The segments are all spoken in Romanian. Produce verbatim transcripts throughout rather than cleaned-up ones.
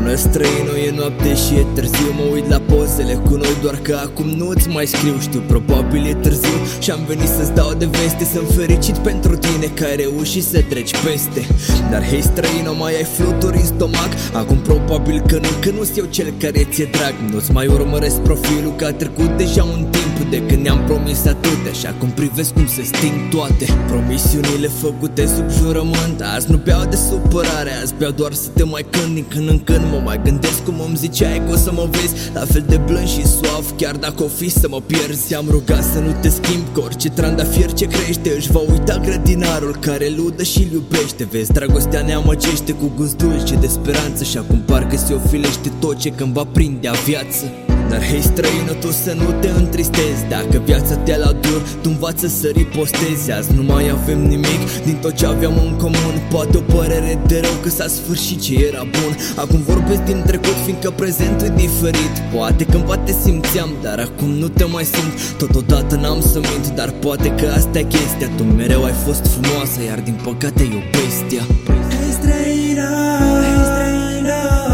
Bună străină, e noapte și e târziu. Mă uit la pozele cu noi, doar că acum nu-ți mai scriu. Știu, probabil e târziu și-am venit să-ți dau de veste. Sunt fericit pentru tine că ai reușit să treci peste. Dar hei străină, mai ai fluturi în stomac? Acum probabil că nu, că nu-s eu cel care ți-e drag. Nu-ți mai urmăresc profilul, că a trecut deja un timp de când ne-am promis atâtea și acum privesc cum se sting toate promisiunile făcute sub jurământ. Azi nu beau de supărare, azi beau doar să te mai cânt din când în când. Mă mai gândesc cum îmi ziceai că o să mă vezi la fel de blând și suav, chiar dacă o fi să mă pierzi. Te-am rugat să nu te schimbi, că orice trandafir ce crește își va uita grădinarul care ludă și-l iubește. Vezi, dragostea ne amăgește cu gust dulce de speranță și acum parcă se ofilește tot ce cândva prindea viață. Dar hei străină, tu să nu te întristezi, dacă viața te-a la dur, tu învață să ripostezi. Azi nu mai avem nimic din tot ce aveam în comun. Poate o părere de rău că s-a sfârșit ce era bun. Acum vorbesc din trecut, fiindcă prezentul e diferit. Poate cândva te simțeam, dar acum nu te mai simt. Totodată n-am să mint, dar poate că asta e chestia. Tu mereu ai fost frumoasă, iar din păcate e o bestia. Hei străină, hei străină,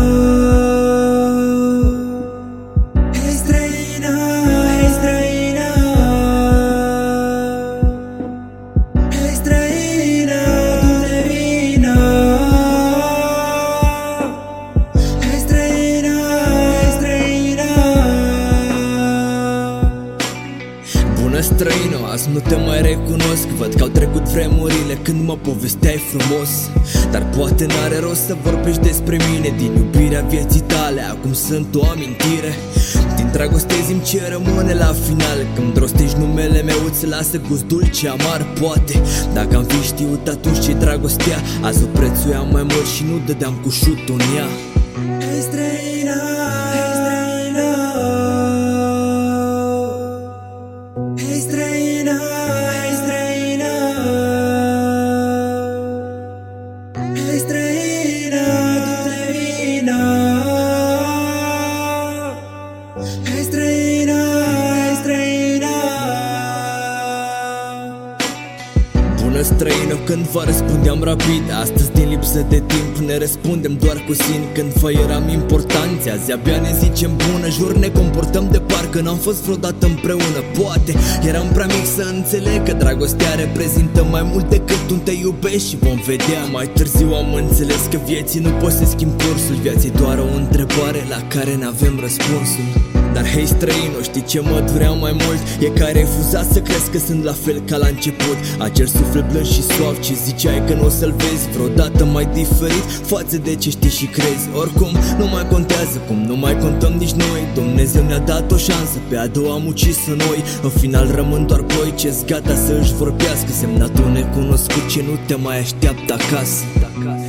străină, azi nu te mai recunosc. Văd că au trecut vremurile când mă povesteai frumos. Dar poate n-are rost să vorbești despre mine. Din iubirea vieții tale acum sunt o amintire. Din dragoste zi-mi ce rămâne la final. Când rostești numele meu îți lasă gust dulce amar. Poate dacă am fi știut atunci ce dragostea, azi o prețuiam mai mult și nu dădeam cu șutul în ea. Hei străină, hei străină, hei străină, hei străină, hei străină, du-te vină. Hei străină, hei străină. Bună străină, cândva răspundeam rapid, astăzi din lipsă de timp ne răspundem doar cu sin. Cândva eram importanți, azi abia ne zicem bună. Jur, ne comportăm de parcă n-am fost vreodată împreună. Poate eram prea mic să înțeleg că dragostea reprezintă mai mult decât un te iubești și vom vedea. Mai târziu am înțeles că vieții nu poți să schimbi cursul. Viața e doar o întrebare la care n-avem răspunsul. Dar hei străină, știi ce mă durea mai mult? E că ai refuzat să crezi că sunt la fel ca la început. Acel suflet blând și suav ce ziceai că nu o să-l vezi vreodată mai diferit față de ce știi și crezi. Oricum nu mai contează, cum nu mai contăm nici noi. Dumnezeu ne-a dat o șansă, pe a doua am ucis-o noi. În final rămân doar boi ce-s gata să își vorbească. Semnatul necunoscut ce nu te mai așteaptă acasă.